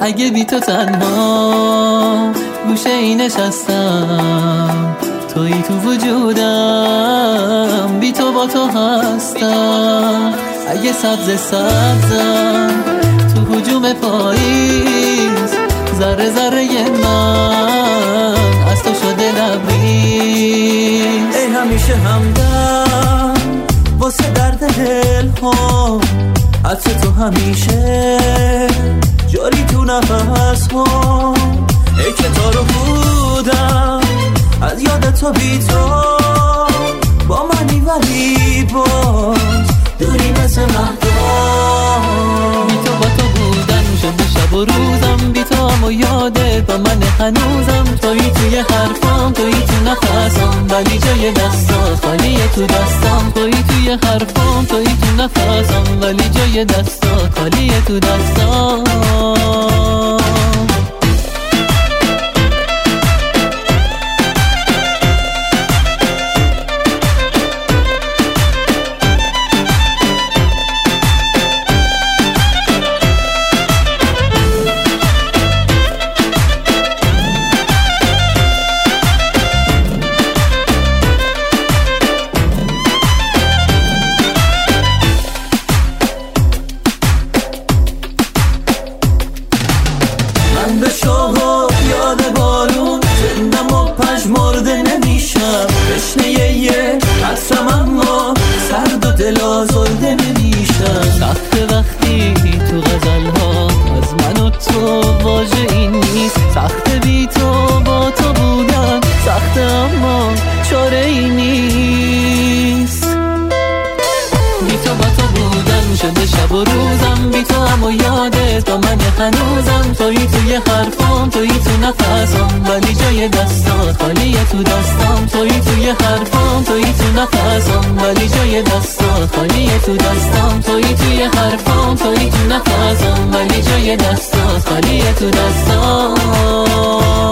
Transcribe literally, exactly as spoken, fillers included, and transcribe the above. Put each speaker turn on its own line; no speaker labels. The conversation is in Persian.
اگه بی تو تنها گوشه ای نشستم، تویی تو وجودم، بی تو با تو هستم. اگه سبز سبزم تو هجوم پاییز، ذره ذره من از تو شده لبریز.
ای همیشه همدم واسه درد دل ها، عطر تو همیشه جاری تو نفس ها. ای که تا رو بودم از یاد تو بی تو با منی، ولی باز دوری مثل مهدام.
بی تو با تو بودن شده شب و روزم، بی تو هم و یاده با من هنوزم. تویی توی حرفام، تویی تو نفسم، ولی جای دستات خالیه تو دستم. تویی توی حرفام، تویی تو نفسم، ولی جای دستات خالیه تو دستم.
به شوق یاد بارون زندم و پژمرده نمیشم، تشنه یه عطرم اما سرد و دل آزرده نمیشم.
سخت وقتی تو غزل‌ها از من و تو واژه این نیست، سخت بی تو با تو بودن، سخت اما چاره ای نیست. بی تو با تو بودن شده شب و روزم، بی تو هم و یادت با من هنوزم. تویی توی حرفام، تویی تو نفسم، ولی جای دستات خالیه تو دستم. تویی توی حرفام، تویی تو نفسم، ولی جای دستات خالیه تو دستم. تویی توی حرفام، تویی تو نفسم، ولی جای دستات خالیه تو دستم.